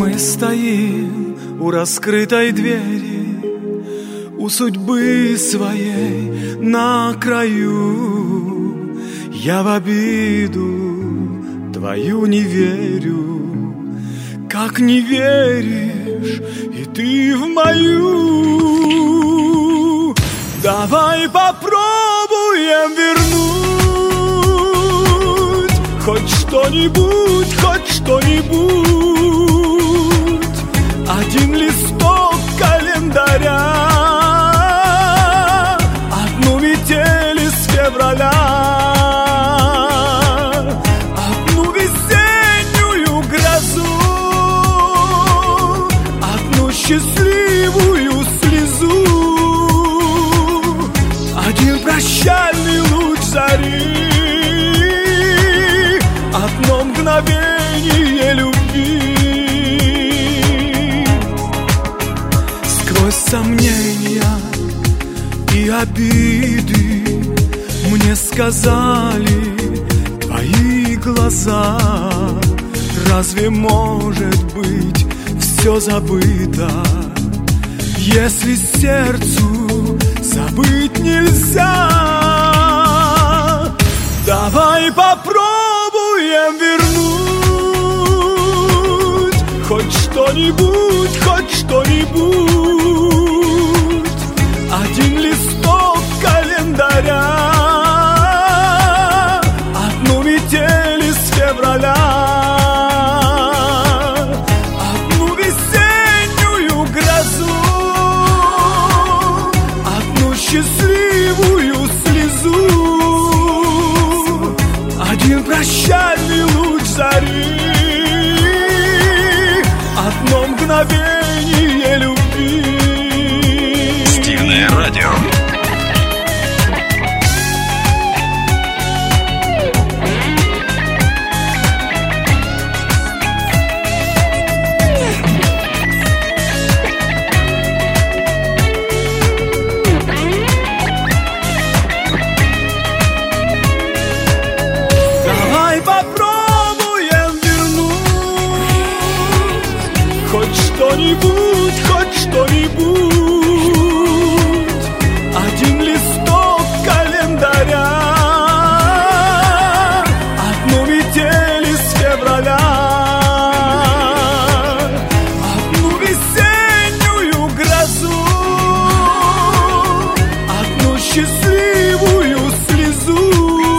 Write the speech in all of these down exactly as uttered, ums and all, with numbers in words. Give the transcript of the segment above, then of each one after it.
Мы стоим у раскрытой двери, у судьбы своей на краю. Я в обиду твою не верю, как не веришь и ты в мою. Давай попробуем вернуть хоть что-нибудь, хоть что-нибудь. Один листок календаря, одну метель из февраля, одну весеннюю грозу, одну счастливую слезу, один прощальный луч зари, одно мгновение любви. Сквозь сомнения и обиды мне сказали твои глаза: разве может быть все забыто, если сердцу забыть нельзя? Давай попробуем вернуть хоть что-нибудь, хоть что-нибудь. Один листок календаря, одну метель из февраля, одну весеннюю грозу, одну счастливую слезу, один прощальный луч зари, одно мгновение любви. Стильное радио. Давай попробуем вернуть хоть что-нибудь, хоть что-нибудь. Один листок календаря, одну метель из февраля, одну весеннюю грозу, одну счастливую слезу,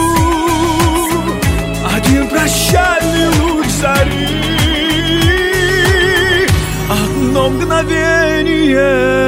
один прощальный луч зари, одно мгновение